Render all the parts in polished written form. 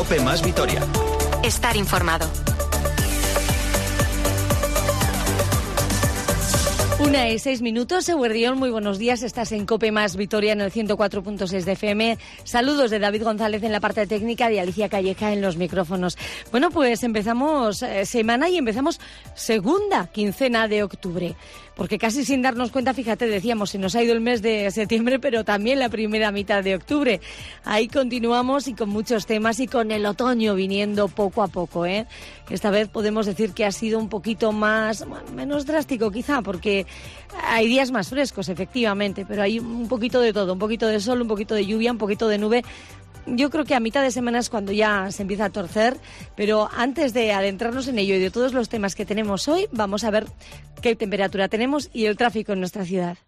COPE más Vitoria. Estar informado. 1:06, Eguerdión, muy buenos días, estás en COPE más Vitoria en el 104.6 de FM. Saludos de David González en la parte técnica, de Alicia Calleja en los micrófonos. Bueno, pues empezamos semana y empezamos segunda quincena de octubre. Porque casi sin darnos cuenta, fíjate, decíamos, se nos ha ido el mes de septiembre, pero también la primera mitad de octubre. Ahí continuamos y con muchos temas y con el otoño viniendo poco a poco, ¿eh? Esta vez podemos decir que ha sido un poquito menos drástico quizá, porque hay días más frescos, efectivamente, pero hay un poquito de todo, un poquito de sol, un poquito de lluvia, un poquito de nube. Yo creo que a mitad de semana es cuando ya se empieza a torcer, pero antes de adentrarnos en ello y de todos los temas que tenemos hoy, vamos a ver qué temperatura tenemos y el tráfico en nuestra ciudad.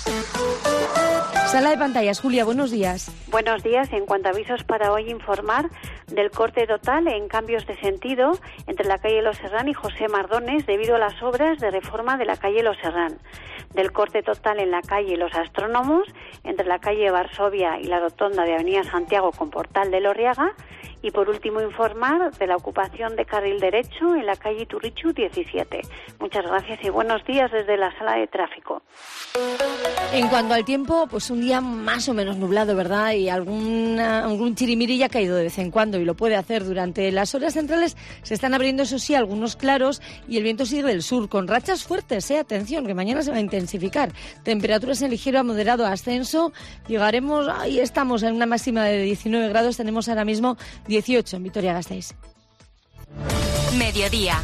Sala de pantallas, Julia, buenos días. Buenos días. En cuanto a avisos para hoy, informar del corte total en cambios de sentido entre la calle Los Herrán y José Mardones debido a las obras de reforma de la calle Los Herrán. Del corte total en la calle Los Astrónomos entre la calle Varsovia y la rotonda de Avenida Santiago con Portal de Lorriaga. Y por último, informar de la ocupación de carril derecho en la calle Iturrichu 17. Muchas gracias y buenos días desde la sala de tráfico. En cuanto al tiempo, pues un día más o menos nublado, ¿verdad? Y algún chirimiri ya ha caído de vez en cuando y lo puede hacer durante las horas centrales. Se están abriendo, eso sí, algunos claros y el viento sigue del sur con rachas fuertes, atención, que mañana se va a intensificar. Temperaturas en ligero a moderado ascenso. Llegaremos, ahí estamos, en una máxima de 19 grados. Tenemos ahora mismo 18 en Vitoria-Gasteiz. Mediodía.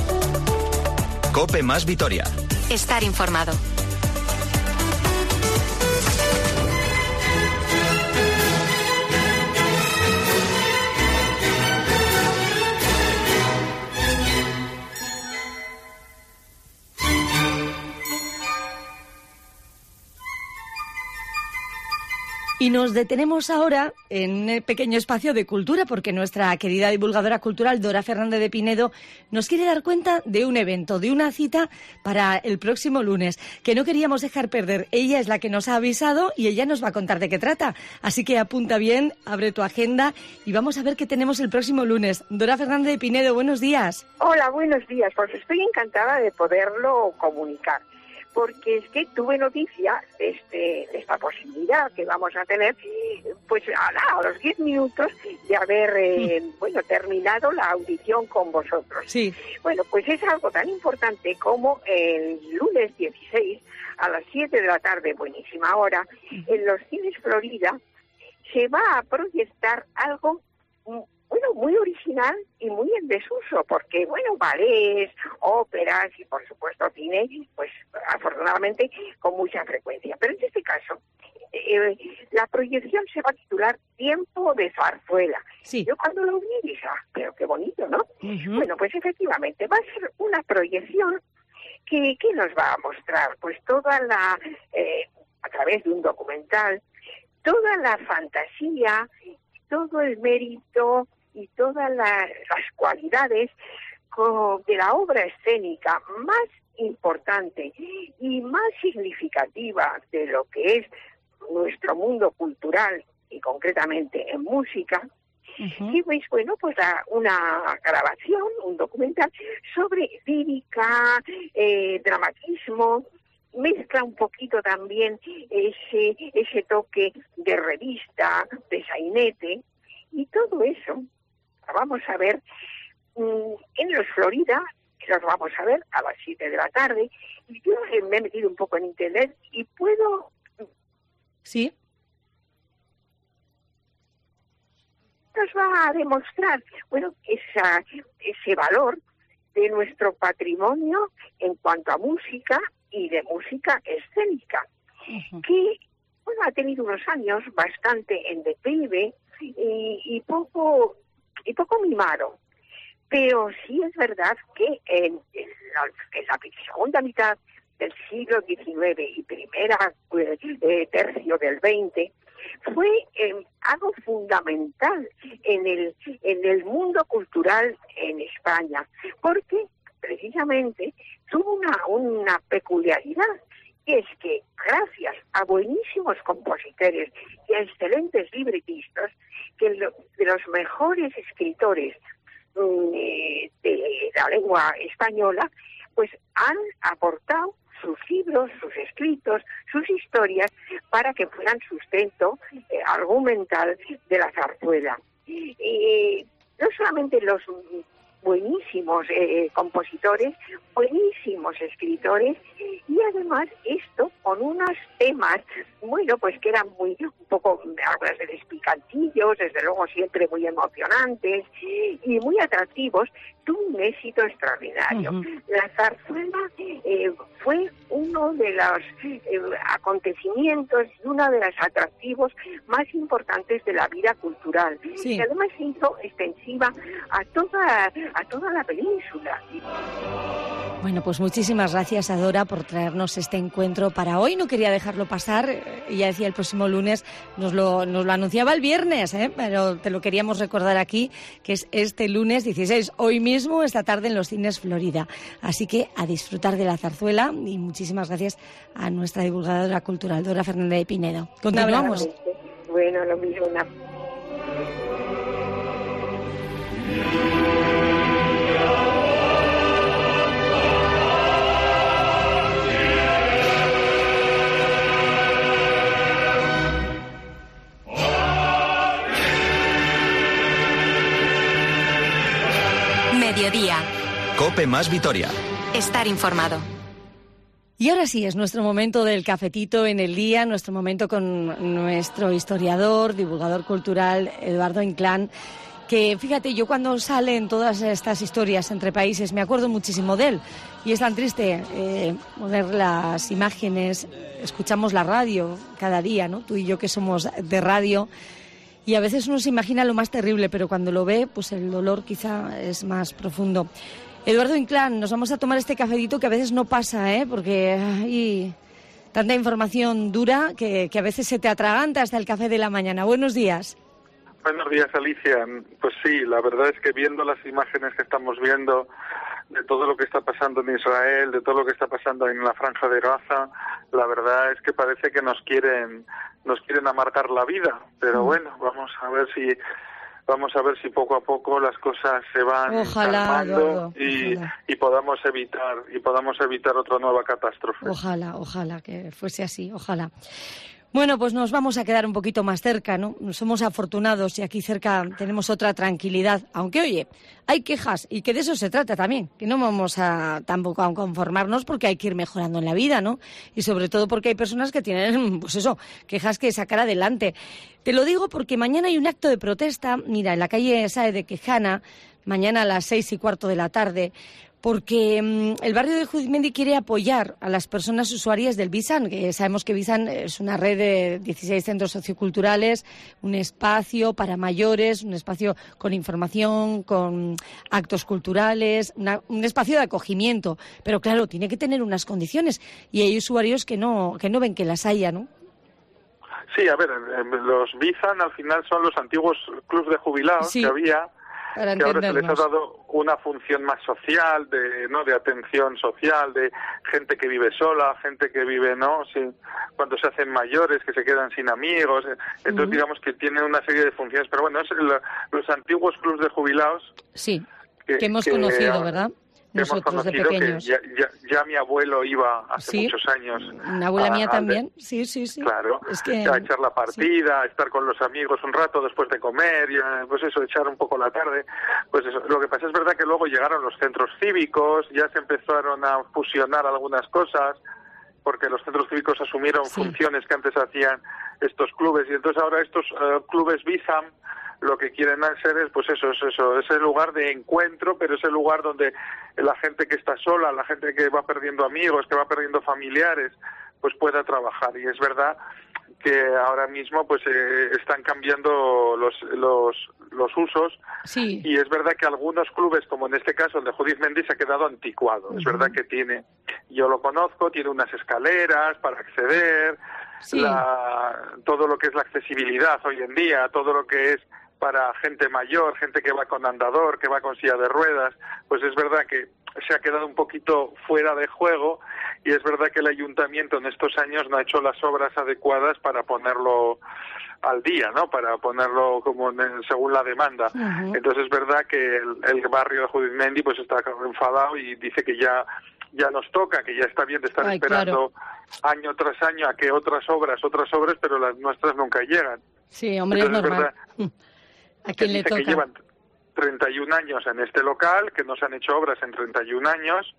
COPE más Vitoria. Estar informado. Y nos detenemos ahora en el pequeño espacio de cultura porque nuestra querida divulgadora cultural Dora Fernández de Pinedo nos quiere dar cuenta de un evento, de una cita para el próximo lunes que no queríamos dejar perder. Ella es la que nos ha avisado y ella nos va a contar de qué trata. Así que apunta bien, abre tu agenda y vamos a ver qué tenemos el próximo lunes. Dora Fernández de Pinedo, buenos días. Hola, buenos días. Pues estoy encantada de poderlo comunicar. Porque es que tuve noticia de esta posibilidad que vamos a tener, pues a los 10 minutos de haber terminado la audición con vosotros. Sí. Bueno, pues es algo tan importante como el lunes 16 a las 7 de la tarde, buenísima hora, en los Cines Florida se va a proyectar algo muy original y muy en desuso, porque, ballets, óperas y, por supuesto, cine, pues, afortunadamente, con mucha frecuencia. Pero en este caso, la proyección se va a titular Tiempo de Zarzuela. Sí. Yo cuando lo vi dije, pero qué bonito, ¿no? Uh-huh. Bueno, pues efectivamente, va a ser una proyección que nos va a mostrar, pues, toda la, a través de un documental, toda la fantasía, todo el mérito y todas las cualidades de la obra escénica más importante y más significativa de lo que es nuestro mundo cultural y concretamente en música. Uh-huh. Y pues una grabación, un documental sobre lírica, dramatismo, mezcla un poquito también ese toque de revista, de sainete, y todo eso vamos a ver en Los Florida, los vamos a ver a las 7 de la tarde, y yo me he metido un poco en internet y puedo... ¿Sí? Nos va a demostrar, ese valor de nuestro patrimonio en cuanto a música y de música escénica, uh-huh, que ha tenido unos años bastante en declive y poco mimado. Pero sí es verdad que en la segunda mitad del siglo XIX y primera tercio del XX fue algo fundamental en el mundo cultural en España, porque precisamente tuvo una peculiaridad, que es que gracias a buenísimos compositores y a excelentes libretistas que de los mejores escritores de la lengua española, pues han aportado sus libros, sus escritos, sus historias, para que fueran sustento argumental de la zarzuela. No solamente los buenísimos compositores, buenísimos escritores, y además esto con unos temas, bueno, pues que eran un poco, algunas veces picantillos, desde luego siempre muy emocionantes y muy atractivos, tuvo un éxito extraordinario. La zarzuela fue uno de los acontecimientos y uno de los atractivos más importantes de la vida cultural, sí, que además se hizo extensiva a toda la península. Bueno, pues muchísimas gracias, Adora, por traernos este encuentro para hoy. No quería dejarlo pasar. Ya decía, el próximo lunes nos lo anunciaba el viernes, pero te lo queríamos recordar aquí, que es este lunes 16, hoy mismo, esta tarde en los Cines Florida. Así que a disfrutar de la zarzuela, y muchísimas gracias a nuestra divulgadora cultural, Dora Fernández de Pinedo. Continuamos. Bueno, lo mismo. Mediodía. COPE más Vitoria. Estar informado. Y ahora sí, es nuestro momento del cafetito en el día, nuestro momento con nuestro historiador, divulgador cultural, Eduardo Inclán, que fíjate, yo cuando salen todas estas historias entre países me acuerdo muchísimo de él. Y es tan triste poner las imágenes, escuchamos la radio cada día, ¿no? Tú y yo que somos de radio, y a veces uno se imagina lo más terrible, pero cuando lo ve, pues el dolor quizá es más profundo. Eduardo Inclán, nos vamos a tomar este cafetito que a veces no pasa, porque hay tanta información dura que a veces se te atraganta hasta el café de la mañana. Buenos días. Buenos días, Alicia. Pues sí, la verdad es que viendo las imágenes que estamos viendo de todo lo que está pasando en Israel, de todo lo que está pasando en la Franja de Gaza, la verdad es que parece que nos quieren amargar la vida. Pero bueno, vamos a ver si poco a poco las cosas se van calmando y podamos evitar otra nueva catástrofe. Ojalá que fuese así, ojalá. Bueno, pues nos vamos a quedar un poquito más cerca, ¿no? Somos afortunados y aquí cerca tenemos otra tranquilidad. Aunque, oye, hay quejas y que de eso se trata también, que no vamos tampoco a conformarnos porque hay que ir mejorando en la vida, ¿no? Y sobre todo porque hay personas que tienen, pues eso, quejas que sacar adelante. Te lo digo porque mañana hay un acto de protesta, mira, en la calle Sáez de Quejana, mañana a las 6:15 de la tarde, porque el barrio de Juzmendi quiere apoyar a las personas usuarias del Bizan, que sabemos que Bizan es una red de 16 centros socioculturales, un espacio para mayores, un espacio con información, con actos culturales, un espacio de acogimiento, pero claro, tiene que tener unas condiciones y hay usuarios que no ven que las haya, ¿no? Sí, a ver, los Bizan al final son los antiguos clubs de jubilados que había, que ahora se les ha dado una función más social, de atención social, de gente que vive sola, gente que vive, cuando se hacen mayores, que se quedan sin amigos. Entonces digamos que tienen una serie de funciones, pero bueno, es los antiguos clubs de jubilados. Sí, que hemos conocido, ¿verdad? Nosotros de pequeños. Que ya mi abuelo iba hace muchos años. Una abuela mía también, sí. Claro, a echar la partida, a estar con los amigos un rato después de comer, pues eso, echar un poco la tarde. Pues eso. Lo que pasa es verdad que luego llegaron los centros cívicos, ya se empezaron a fusionar algunas cosas, porque los centros cívicos asumieron funciones que antes hacían estos clubes, y entonces ahora estos clubes Bizam lo que quieren hacer es, pues eso, es el lugar de encuentro, pero es el lugar donde la gente que está sola, la gente que va perdiendo amigos, que va perdiendo familiares, pues pueda trabajar. Y es verdad que ahora mismo pues están cambiando los usos, y es verdad que algunos clubes, como en este caso el de Judith Mendy, se ha quedado anticuado. Es verdad que yo lo conozco, tiene unas escaleras para acceder, todo lo que es la accesibilidad hoy en día, todo lo que es para gente mayor, gente que va con andador, que va con silla de ruedas, pues es verdad que se ha quedado un poquito fuera de juego, y es verdad que el ayuntamiento en estos años no ha hecho las obras adecuadas para ponerlo al día, ¿no? Para ponerlo como según la demanda. Entonces es verdad que el barrio de Judith Mendy pues está enfadado y dice que ya nos toca, que ya está bien de estar esperando año tras año a que otras obras, pero las nuestras nunca llegan. Sí, hombre, entonces, es normal. ¿A quién le toca? Que llevan 31 años en este local, que no se han hecho obras en 31 años.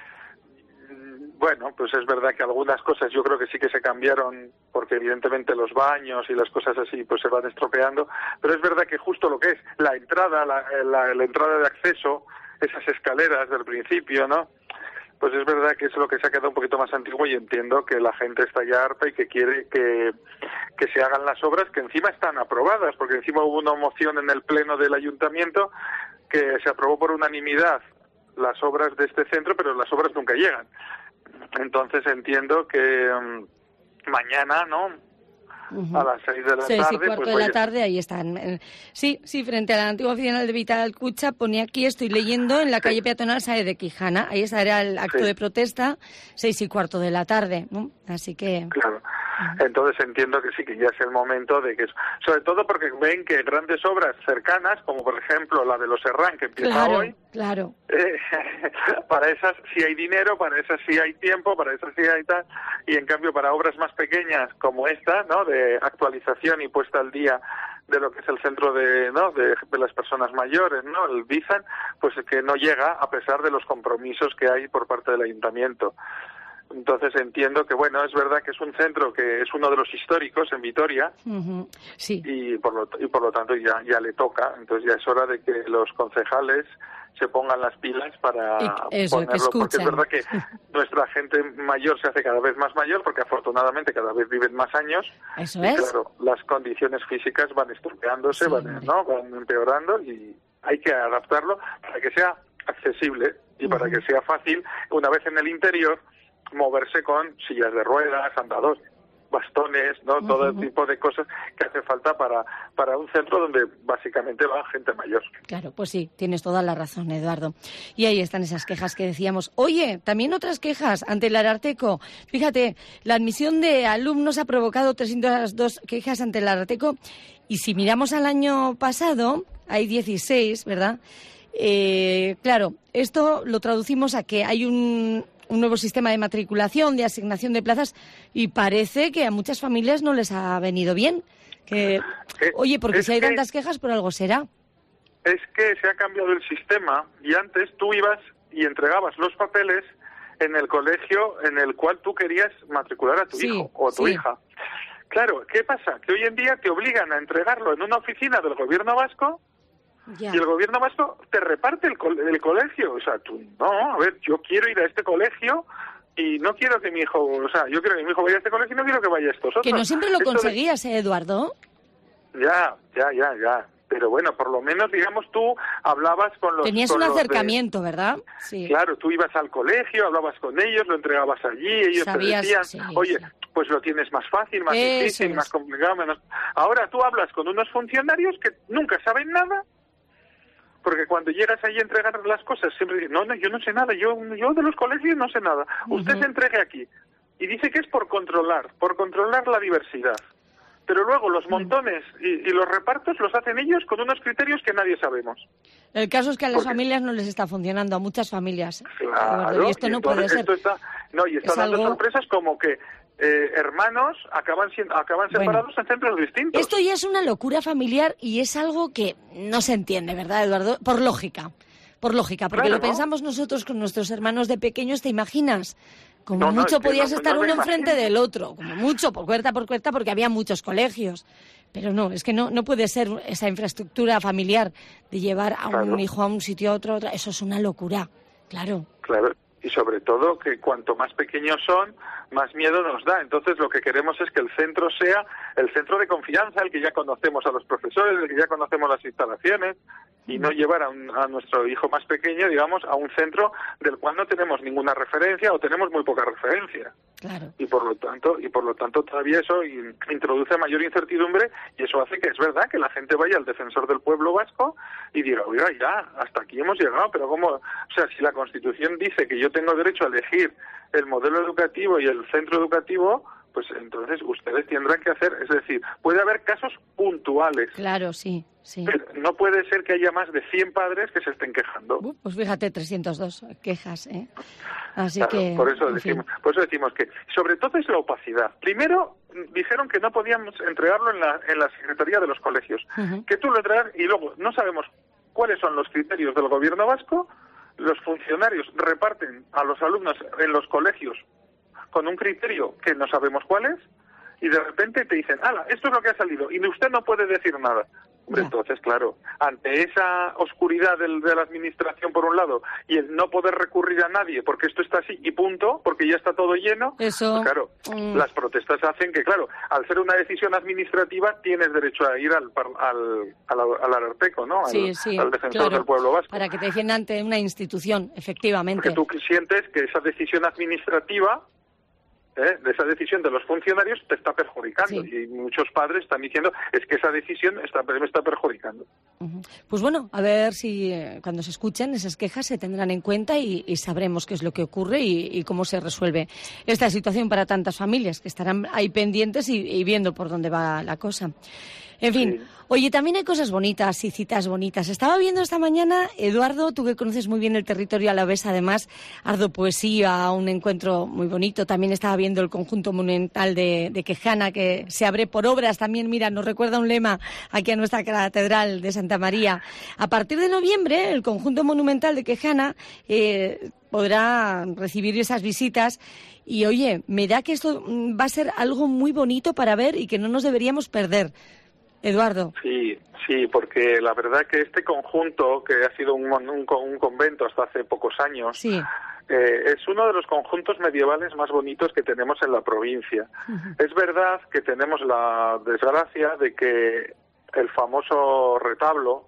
Bueno, pues es verdad que algunas cosas yo creo que sí que se cambiaron, porque evidentemente los baños y las cosas así pues se van estropeando, pero es verdad que justo lo que es la entrada, la entrada de acceso, esas escaleras del principio, ¿no? Pues es verdad que es lo que se ha quedado un poquito más antiguo, y entiendo que la gente está ya harta y que quiere que se hagan las obras, que encima están aprobadas, porque encima hubo una moción en el pleno del ayuntamiento que se aprobó por unanimidad las obras de este centro, pero las obras nunca llegan. Entonces entiendo que mañana, ¿no?, a las 6 de la 6 tarde... y cuarto pues de la tarde, ahí están. Sí, frente a la antigua oficina de Vital Cucha, ponía aquí, estoy leyendo, en la calle peatonal Saez de Quijana. Ahí estará el acto de protesta, 6 y cuarto de la tarde, ¿no? Así que... Claro. Entonces entiendo que sí, que ya es el momento de que... Sobre todo porque ven que grandes obras cercanas, como por ejemplo la de los Herrán, que empieza hoy... Claro. Para esas sí hay dinero, para esas sí hay tiempo, para esas sí hay tal... Y en cambio para obras más pequeñas como esta, ¿no?, de actualización y puesta al día de lo que es el centro de las personas mayores, ¿no?, el BIZAN, pues que no llega a pesar de los compromisos que hay por parte del ayuntamiento. Entonces entiendo que, bueno, es verdad que es un centro que es uno de los históricos en Vitoria, sí, y por lo tanto ya le toca. Entonces ya es hora de que los concejales se pongan las pilas para ponerlo, porque es verdad que nuestra gente mayor se hace cada vez más mayor, porque afortunadamente cada vez viven más años. Eso y es. Claro, las condiciones físicas van estropeándose, van empeorando, y hay que adaptarlo para que sea accesible y para que sea fácil, una vez en el interior, moverse con sillas de ruedas, andadores, bastones, ¿no? Todo el tipo de cosas que hace falta para un centro donde básicamente va gente mayor. Claro, pues sí, tienes toda la razón, Eduardo. Y ahí están esas quejas que decíamos. Oye, también otras quejas ante el Ararteko. Fíjate, la admisión de alumnos ha provocado 302 quejas ante el Ararteko, y si miramos al año pasado, hay 16, ¿verdad? Claro, esto lo traducimos a que hay un nuevo sistema de matriculación, de asignación de plazas, y parece que a muchas familias no les ha venido bien. Oye, porque si hay tantas quejas, por algo será. Es que se ha cambiado el sistema, y antes tú ibas y entregabas los papeles en el colegio en el cual tú querías matricular a tu hijo o a tu hija. Claro, ¿qué pasa? Que hoy en día te obligan a entregarlo en una oficina del gobierno vasco. Y el gobierno vasco te reparte el colegio. O sea, tú, no, a ver, yo quiero ir a este colegio y no quiero que mi hijo, yo quiero que mi hijo vaya a este colegio y no quiero que vaya a estos otros. Que no siempre lo conseguías, Eduardo. Ya. Pero bueno, por lo menos, digamos, tú hablabas con los... Tenías un acercamiento, ¿verdad? Sí. Claro, tú ibas al colegio, hablabas con ellos, lo entregabas allí, ellos te decían, oye, pues lo tienes más fácil, más difícil, más complicado, menos... Ahora tú hablas con unos funcionarios que nunca saben nada, porque cuando llegas ahí a entregar las cosas siempre dicen, no, yo no sé nada, yo de los colegios no sé nada. Usted se entregue aquí. Y dice que es por controlar la diversidad. Pero luego los montones y los repartos los hacen ellos con unos criterios que nadie sabemos. El caso es que a las familias no les está funcionando, a muchas familias. Claro, y esto no puede ser. Está dando sorpresas como que hermanos acaban separados en centros distintos. Esto ya es una locura familiar y es algo que no se entiende, ¿verdad, Eduardo? Por lógica, porque claro, lo pensamos nosotros con nuestros hermanos de pequeños, ¿te imaginas? Como mucho podías estar uno enfrente del otro, como mucho, por puerta, porque había muchos colegios. Pero no, es que no puede ser esa infraestructura familiar de llevar a un hijo a un sitio, a otro, eso es una locura, claro. Claro. Y sobre todo que cuanto más pequeños son, más miedo nos da. Entonces lo que queremos es que el centro sea el centro de confianza, el que ya conocemos a los profesores, el que ya conocemos las instalaciones, y no llevar a nuestro hijo más pequeño, digamos, a un centro del cual no tenemos ninguna referencia o tenemos muy poca referencia. Claro. Y por lo tanto todavía eso introduce mayor incertidumbre, y eso hace que es verdad que la gente vaya al defensor del pueblo vasco y diga, oiga, ya, hasta aquí hemos llegado, pero ¿cómo? O sea, si la Constitución dice que yo tengo derecho a elegir el modelo educativo y el centro educativo, pues entonces ustedes tendrán que hacer, es decir, puede haber casos puntuales. Claro, sí. Pero no puede ser que haya más de 100 padres que se estén quejando. Pues fíjate, 302 quejas, ¿eh? Así claro, que... por eso decimos que, sobre todo, es la opacidad. Primero, dijeron que no podíamos entregarlo en la Secretaría de los Colegios. Que tú lo entregas y luego no sabemos cuáles son los criterios del gobierno vasco. Los funcionarios reparten a los alumnos en los colegios con un criterio que no sabemos cuál es, y de repente te dicen, ¡hala, esto es lo que ha salido! Y usted no puede decir nada. Hombre, entonces, claro, ante esa oscuridad de la administración, por un lado, y el no poder recurrir a nadie, porque esto está así y punto, porque ya está todo lleno, eso, pues claro, las protestas hacen que, claro, al ser una decisión administrativa, tienes derecho a ir al Ararteko, ¿no? Al defensor del pueblo vasco. Para que te defiendan ante una institución, efectivamente. Porque tú sientes que esa decisión administrativa, de esa decisión de los funcionarios, te está perjudicando. Sí. Y muchos padres están diciendo, es que esa decisión me está perjudicando. Pues bueno, a ver si cuando se escuchen esas quejas se tendrán en cuenta y sabremos qué es lo que ocurre y cómo se resuelve esta situación para tantas familias que estarán ahí pendientes y viendo por dónde va la cosa. En fin, oye, también hay cosas bonitas y citas bonitas. Estaba viendo esta mañana, Eduardo, tú que conoces muy bien el territorio alavés, además, Ardo Poesía, un encuentro muy bonito. También estaba viendo el conjunto monumental de Quejana, que se abre por obras también. Mira, nos recuerda un lema aquí a nuestra catedral de Santa María. A partir de noviembre, el conjunto monumental de Quejana podrá recibir esas visitas. Y oye, me da que esto va a ser algo muy bonito para ver y que no nos deberíamos perder. Eduardo. Sí, porque la verdad que este conjunto, que ha sido un convento hasta hace pocos años, es uno de los conjuntos medievales más bonitos que tenemos en la provincia. Es verdad que tenemos la desgracia de que el famoso retablo,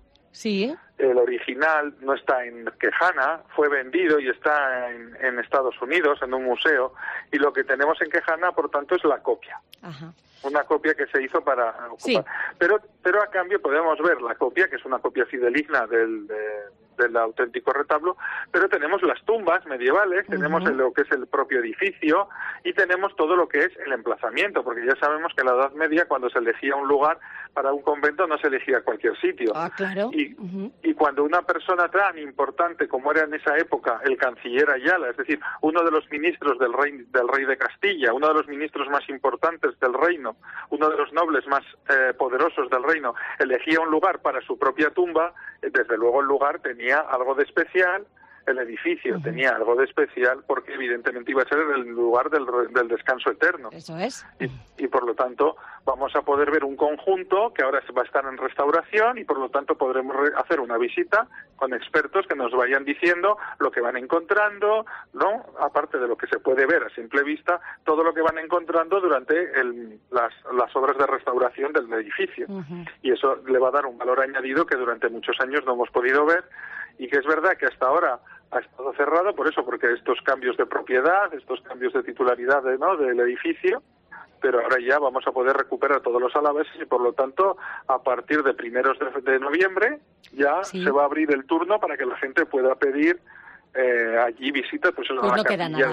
el original, no está en Quejana, fue vendido y está en Estados Unidos, en un museo, y lo que tenemos en Quejana, por tanto, es la copia. Ajá. Una copia que se hizo para ocupar. Sí. Pero a cambio podemos ver la copia, que es una copia fideligna del auténtico retablo, pero tenemos las tumbas medievales, tenemos lo que es el propio edificio y tenemos todo lo que es el emplazamiento, porque ya sabemos que en la Edad Media, cuando se elegía un lugar para un convento, no se elegía cualquier sitio. Claro. Y cuando una persona tan importante como era en esa época el canciller Ayala, es decir, uno de los ministros del rey de Castilla, uno de los ministros más importantes del reino, uno de los nobles más poderosos del reino, elegía un lugar para su propia tumba, desde luego el lugar tenía algo de especial, el edificio tenía algo de especial, porque evidentemente iba a ser el lugar del descanso eterno. Eso es. Y por lo tanto vamos a poder ver un conjunto que ahora va a estar en restauración y por lo tanto podremos hacer una visita con expertos que nos vayan diciendo lo que van encontrando, ¿no? Aparte de lo que se puede ver a simple vista, todo lo que van encontrando durante las obras de restauración del edificio. Y eso le va a dar un valor añadido que durante muchos años no hemos podido ver, y que es verdad que hasta ahora ha estado cerrado porque estos cambios de propiedad, estos cambios de titularidad del edificio, pero ahora ya vamos a poder recuperar todos los alaveses y por lo tanto a partir de primeros de noviembre ya se va a abrir el turno para que la gente pueda pedir allí visitas a la capilla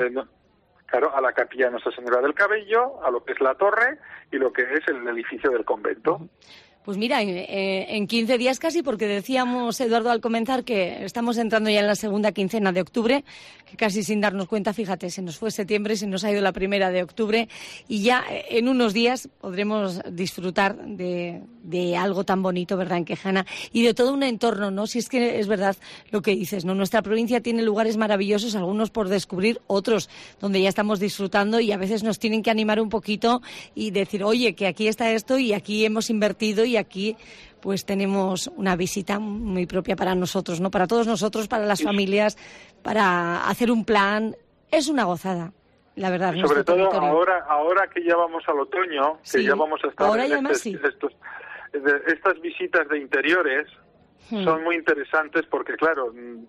a la capilla de Nuestra Señora del Cabello, a lo que es la torre y lo que es el edificio del convento. Pues mira, en 15 días casi, porque decíamos, Eduardo, al comenzar que estamos entrando ya en la segunda quincena de octubre, que casi sin darnos cuenta, fíjate, se nos fue septiembre, se nos ha ido la primera de octubre, y ya en unos días podremos disfrutar de algo tan bonito, ¿verdad?, en Quejana, y de todo un entorno, ¿no? Si es que es verdad lo que dices, ¿no? Nuestra provincia tiene lugares maravillosos, algunos por descubrir, otros donde ya estamos disfrutando, y a veces nos tienen que animar un poquito y decir, oye, que aquí está esto y aquí hemos invertido y aquí pues tenemos una visita muy propia para nosotros, ¿no? Para todos nosotros, para las familias, para hacer un plan. Es una gozada, la verdad. Sobre todo ahora que ya vamos al otoño, que ya vamos a estar ahora en estas visitas de interiores, Son muy interesantes porque, claro,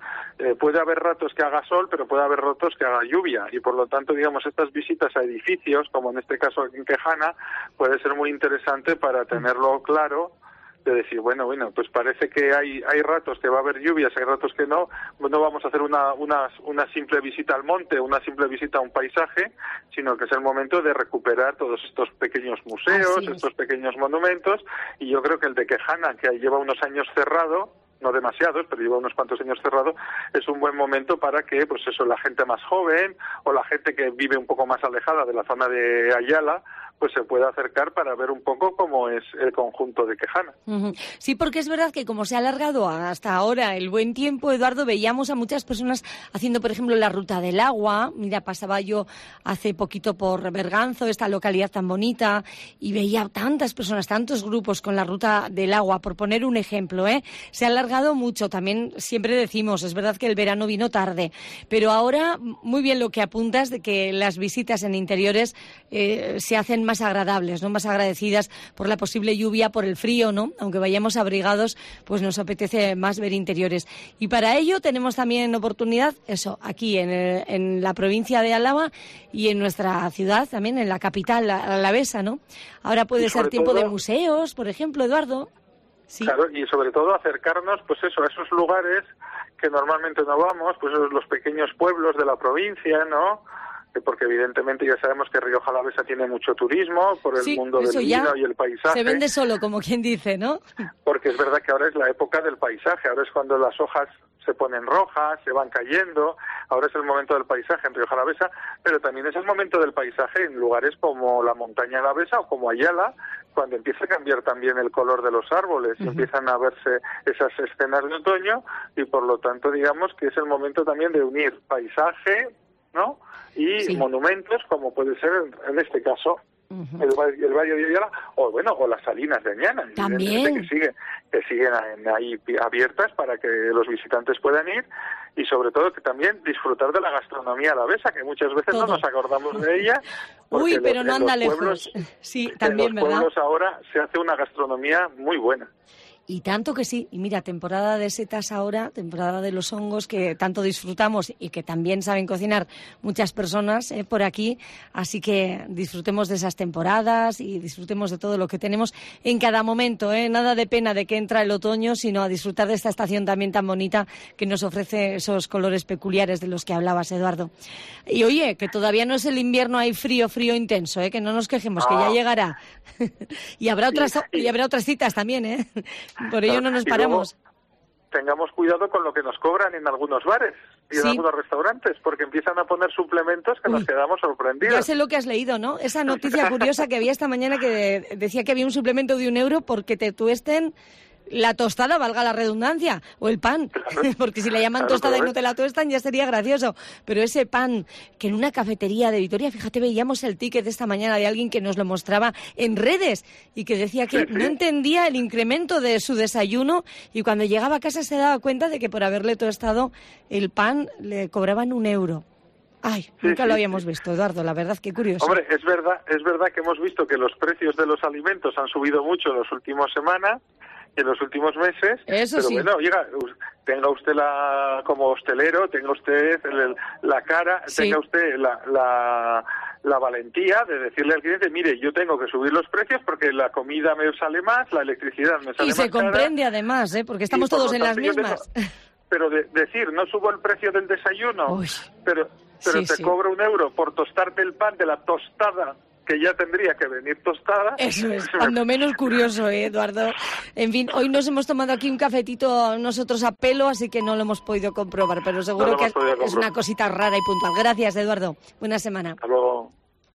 puede haber ratos que haga sol, pero puede haber ratos que haga lluvia. Y por lo tanto, digamos, estas visitas a edificios, como en este caso en Quejana, puede ser muy interesante para tenerlo claro, de decir, bueno, pues parece que hay ratos que va a haber lluvias, hay ratos que no vamos a hacer una simple visita al monte, una simple visita a un paisaje, sino que es el momento de recuperar todos estos pequeños museos, estos pequeños monumentos, y yo creo que el de Quejana, que lleva unos años cerrado, no demasiados, pero lleva unos cuantos años cerrado, es un buen momento para que, pues eso, la gente más joven o la gente que vive un poco más alejada de la zona de Ayala, pues se puede acercar para ver un poco cómo es el conjunto de Quejana. Sí, porque es verdad que como se ha alargado hasta ahora el buen tiempo, Eduardo, veíamos a muchas personas haciendo, por ejemplo, la Ruta del Agua. Mira, pasaba yo hace poquito por Berganzo, esta localidad tan bonita, y veía tantas personas, tantos grupos con la Ruta del Agua, por poner un ejemplo, ¿eh? Se ha alargado mucho, también siempre decimos, es verdad que el verano vino tarde, pero ahora muy bien lo que apuntas de que las visitas en interiores se hacen más agradables, ¿no? Más agradecidas por la posible lluvia, por el frío, ¿no? Aunque vayamos abrigados, pues nos apetece más ver interiores. Y para ello tenemos también oportunidad, eso, aquí en la provincia de Álava y en nuestra ciudad, también en la capital alavesa, ¿no? Ahora puede ser tiempo de museos, por ejemplo, Eduardo. Sí. Claro, y sobre todo acercarnos, pues eso, a esos lugares que normalmente no vamos, pues los pequeños pueblos de la provincia, ¿no? Porque evidentemente ya sabemos que Rioja Alavesa tiene mucho turismo por el mundo del vino y el paisaje. Se vende solo, como quien dice, ¿no? Porque es verdad que ahora es la época del paisaje, ahora es cuando las hojas se ponen rojas, se van cayendo, ahora es el momento del paisaje en Rioja Alavesa, pero también es el momento del paisaje en lugares como la montaña alavesa o como Ayala, cuando empieza a cambiar también el color de los árboles, y empiezan a verse esas escenas de otoño, y por lo tanto digamos que es el momento también de unir paisaje, ¿no? Y monumentos, como puede ser en este caso el Valle de Ayala, o las Salinas de Añana, también que siguen ahí abiertas para que los visitantes puedan ir, y sobre todo que también disfrutar de la gastronomía alavesa, que muchas veces no nos acordamos de ella. Uy, pero no anda lejos. Sí, también, ¿verdad? En los pueblos ahora se hace una gastronomía muy buena. Y tanto que sí, y mira, temporada de setas ahora, temporada de los hongos que tanto disfrutamos y que también saben cocinar muchas personas por aquí, así que disfrutemos de esas temporadas y disfrutemos de todo lo que tenemos en cada momento, nada de pena de que entra el otoño, sino a disfrutar de esta estación también tan bonita que nos ofrece esos colores peculiares de los que hablabas, Eduardo. Y oye, que todavía no es el invierno, hay frío intenso, que no nos quejemos, que ya llegará. y habrá otras citas también, Por ello no nos paramos. Tengamos cuidado con lo que nos cobran en algunos bares y en algunos restaurantes, porque empiezan a poner suplementos que nos quedamos sorprendidos. Ya sé lo que has leído, ¿no? Esa noticia curiosa que había esta mañana que decía que había un suplemento de €1 porque te tuesten la tostada, valga la redundancia, o el pan, porque si le llaman tostada y no te la tuestan ya sería gracioso, pero ese pan que en una cafetería de Vitoria, fíjate, veíamos el ticket de esta mañana de alguien que nos lo mostraba en redes y que decía que no entendía el incremento de su desayuno, y cuando llegaba a casa se daba cuenta de que por haberle tostado el pan le cobraban €1. Ay, nunca lo habíamos visto, Eduardo, la verdad, qué curioso. Hombre, es verdad que hemos visto que los precios de los alimentos han subido mucho en las últimas semanas, en los últimos meses. Eso pero sí. Bueno, oiga, tenga usted como hostelero, tenga usted la cara, tenga usted la valentía de decirle al cliente, mire, yo tengo que subir los precios porque la comida me sale más, la electricidad me sale más. Y se comprende además, porque estamos todos en las mismas. Pero decir, no subo el precio del desayuno, pero te cobro €1 por tostarte el pan de la tostada, que ya tendría que venir tostada. Eso es, cuando menos curioso, Eduardo. En fin, hoy nos hemos tomado aquí un cafetito nosotros a pelo, así que no lo hemos podido comprobar, pero seguro que es una cosita rara y puntual. Gracias, Eduardo. Buena semana. Hasta luego.